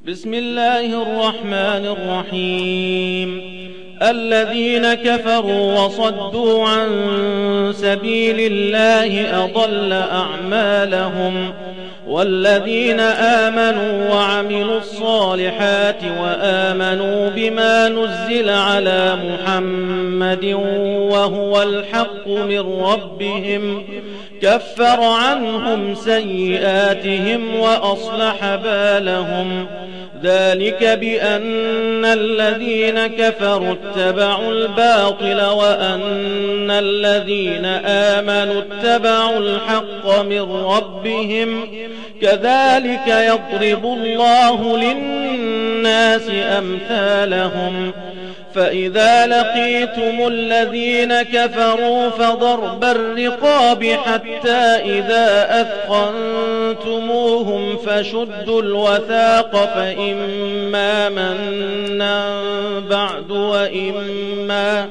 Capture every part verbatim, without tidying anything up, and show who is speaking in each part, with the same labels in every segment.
Speaker 1: بسم الله الرحمن الرحيم. الذين كفروا وصدوا عن سبيل الله أضل أعمالهم، والذين آمنوا وعملوا الصالحات وآمنوا بما نزل على محمد وهو الحق من ربهم كفر عنهم سيئاتهم وأصلح بالهم. ذلك بأن الذين كفروا اتبعوا الباطل وأن الذين آمنوا اتبعوا الحق من ربهم. كذلك يضرب الله للناس أمثالهم. فإذا لقيتم الذين كفروا فضرب الرقاب حتى إذا أثخنتموهم فشدوا الوثاق فإما منا بعد وإما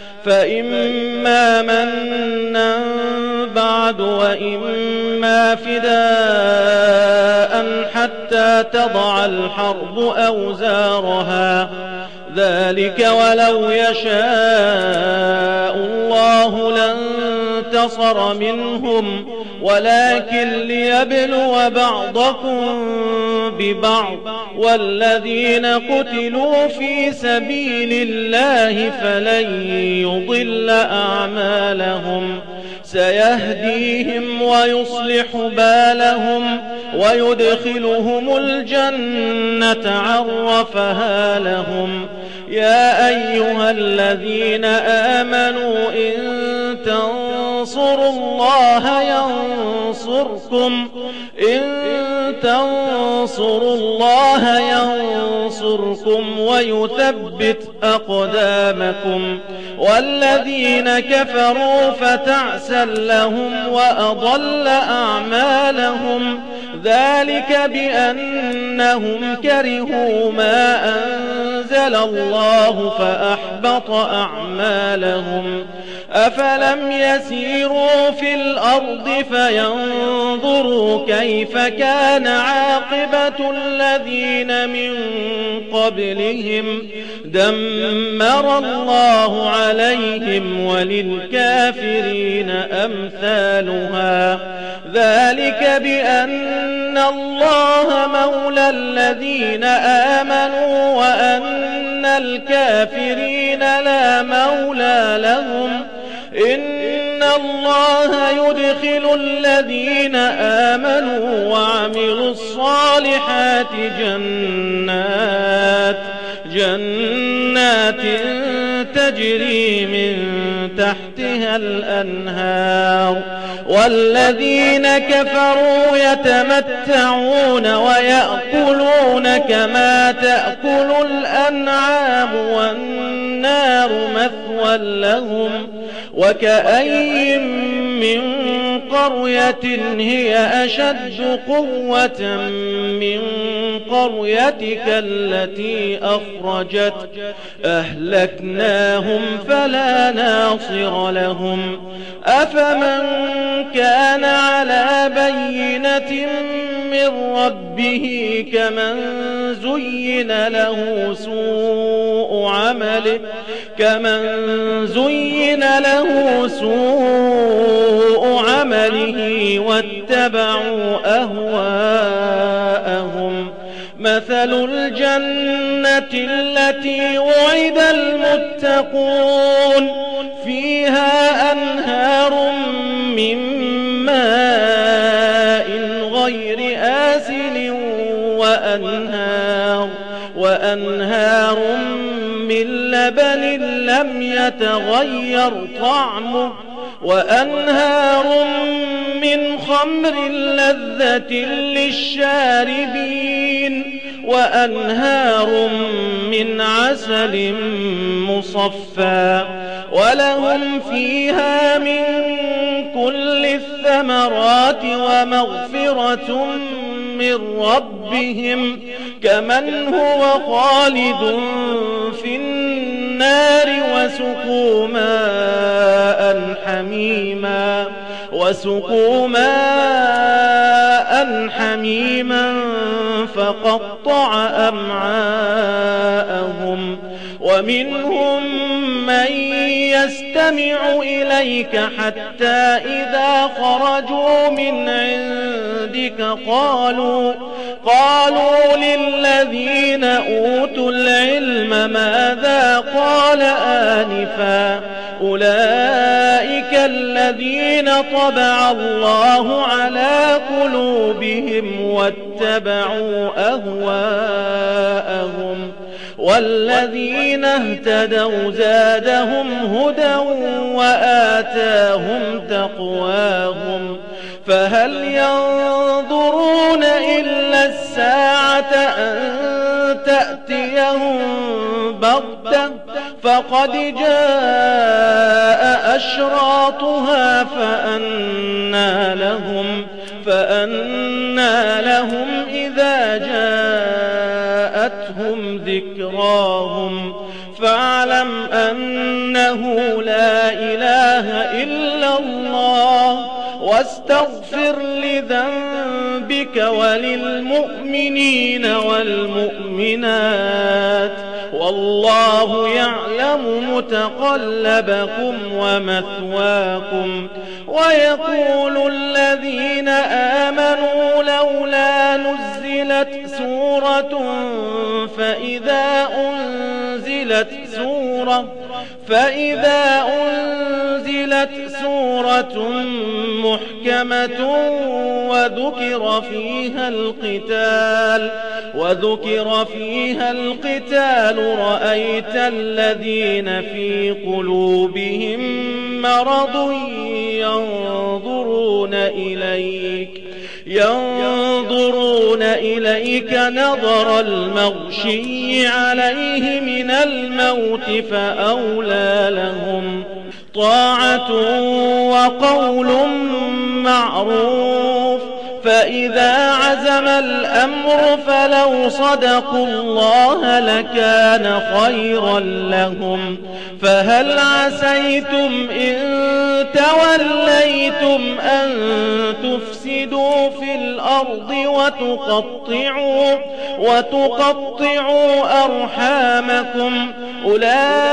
Speaker 1: فإما منا بعد وإما فداء حتى تضع الحرب أوزارها. ذلك ولو يشاء الله لانتصر منهم ولكن ليبلو بعضكم ببعض. والذين قتلوا في سبيل الله فلن يضل أعمالهم. سيهديهم ويصلح بالهم ويدخلهم الجنة عرفها لهم. يا أيها الذين آمنوا إن تنصروا الله ينصركم إن تنصروا الله ينصركم ويثبت أقدامكم. والذين كفروا فتعسا لهم وأضل أعمالهم. ذلك بأنهم كرهوا ما أنزل الله فأحبط أعمالهم. أفلم يسيروا في الأرض فينظروا كيف كان عاقبة الذين من قبلهم دمر الله عليهم وللكافرين أمثالها. ذلك بأن الله مولى الذين آمنوا وأن الكافرين لا مولى لهم. إن الله يدخل الذين آمنوا وعملوا الصالحات جنات جنات تجري من تحتها الأنهار. والذين كفروا يتمتعون ويأكلون كما تأكل الأنعام والنار مثوى لهم. وكأين من قرية هي أشد قوة من قريتك التي أخرجتك أهلكناهم فلا ناصر لهم. أفمن كان على بينة من ربه كمن زين له سوء عمله كمن زين له سوء عمله واتبعوا أهواءهم. مثل الجنة التي وعد المتقون فيها أنهار من ماء غير آسن وأنهار, وأنهار من لبن لم يتغير طعمه وأنهار من خمر لذة للشاربين وأنهار من عسل مصفى. ولهم فيها من كل الثمرات ومغفرة من ربهم كمن هو خالد في النار وسقوا ماء حميما وسقوا ماء حميما فقطع أمعاءهم ومنهم من يستمع إليك حتى إذا خرجوا من عندك قالوا قالوا للذين أوتوا العلم ماذا قال آنفا أولئك الذين طبع الله على قلوبهم واتبعوا أهواءهم والذين اهتدوا زادهم هدى وآتاهم تقواهم فهل ينظرون إلا الساعة أن تأتيهم بغتة فقد جاء أشراطها فأنى لهم فأنى لهم إذا جاءتهم ذكراهم فاعلم أنه لا إله إلا الله واستغفر لذنبك وللمؤمنين والمؤمنات والله يعلم متقلبكم ومثواكم ويقول الذين آمنوا لولا نزلت سورة فإذا أنزلت سورة فإذا أنزلت سورة محكمة وذكر فيها القتال وذكر فيها القتال رأيت الذين في قلوبهم مرض ينظرون إليك ينظرون إليك نظر المغشي عليه من الموت فأولى لهم طاعة وقول معروف فإذا عزم الأمر فلو صدقوا الله لكان خيرا لهم فهل عسيتم إن توليتم أن تفسدوا في الأرض وتقطعوا وتقطعوا أرحامكم أولئك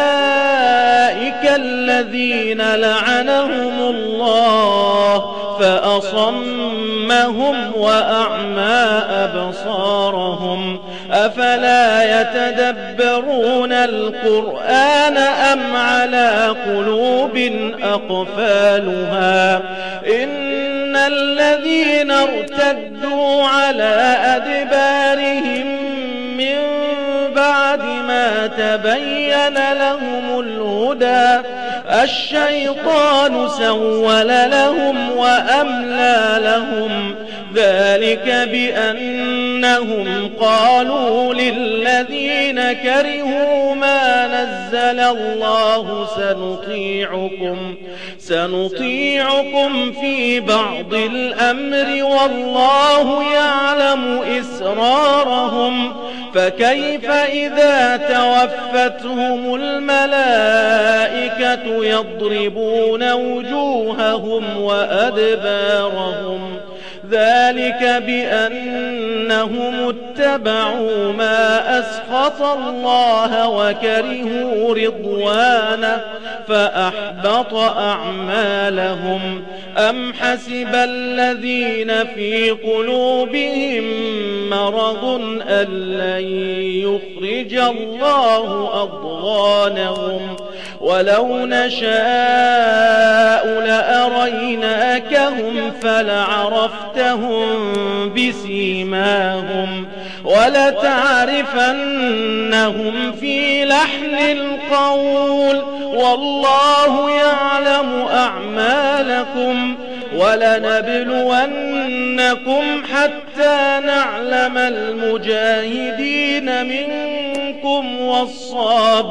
Speaker 1: الذين لعنهم الله فأصمهم وأعمى أبصارهم أفلا يتدبرون القرآن أم على قلوب أقفالها إن الذين ارتدوا على أدبارهم من بعد ما تبين لهم الهدى الشيطان سول لهم وأملى لهم ذلك بأنهم قالوا للذين كرهوا ما نزل الله سنطيعكم سنطيعكم في بعض الأمر والله يعلم إسرارهم فكيف إذا توفتهم الملائكة يضربون وجوههم وأدبارهم ذلك بأنهم اتبعوا ما أسخط الله وكرهوا رضوانه فأحبط أعمالهم أم حسب الذين في قلوبهم مرض أن لن يخرج الله أضغانهم ولو نشاء لأريناكهم فلعرفتهم بسيماهم ولتعرفنهم في لحن القول والله يعلم أعمالكم ولنبلونكم حتى نعلم المجاهدين منكم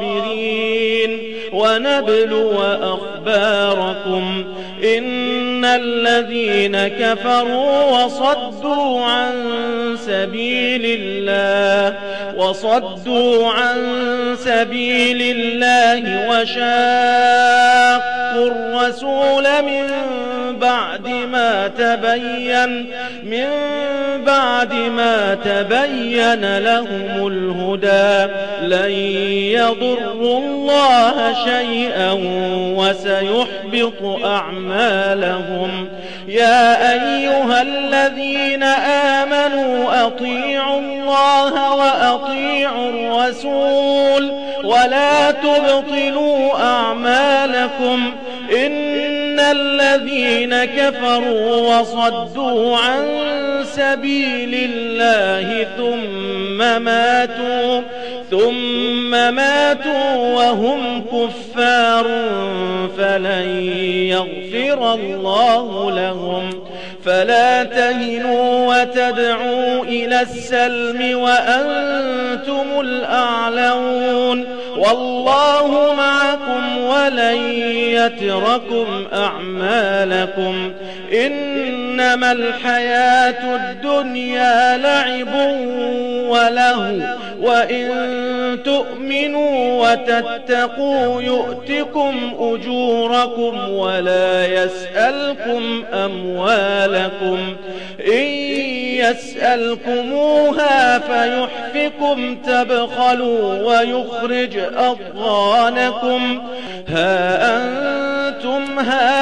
Speaker 1: والصابرين ونبلو أخباركم إن الذين كفروا وصدوا عن سبيل الله وصدوا عن سبيل الله وشاقوا الرسول من بعد ما تبين من بعد ما تبين لهم الهدى لن يضروا الله شيئا وسيحبط أعمالهم. يا أيها الذين آمنوا أطيعوا الله وأطيعوا الرسول ولا تبطلوا أعمالكم إن الذين كفروا وصدوا عن سبيل الله ثم ماتوا ثم ماتوا وهم كفار فلن يغفر الله لهم. فلا تهنوا وتدعوا إلى السلم وأنتم الأعلون والله معكم ولن يتركم أعمالكم. إنما الحياة الدنيا لعب وله وإن تؤمنوا وتتقوا يؤتكم أجوركم ولا يسألكم أموالكم. إن يسألكموها فيحفكم تبخلوا ويخرج أضغانكم. ها أنتم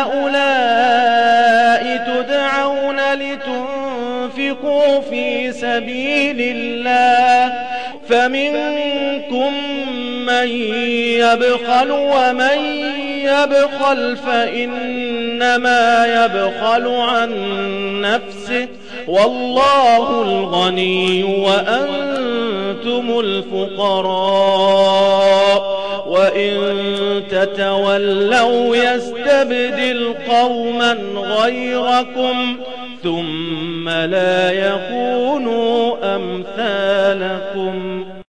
Speaker 1: هؤلاء تدعون لتنفقوا في سبيل الله فمنكم من يبخل ومن يبخل فإنما يبخل عن نفسه والله الغني وأنتم الفقراء وإن تتولوا يستبدل قوما غيركم ثم لا يكونوا أمثالكم.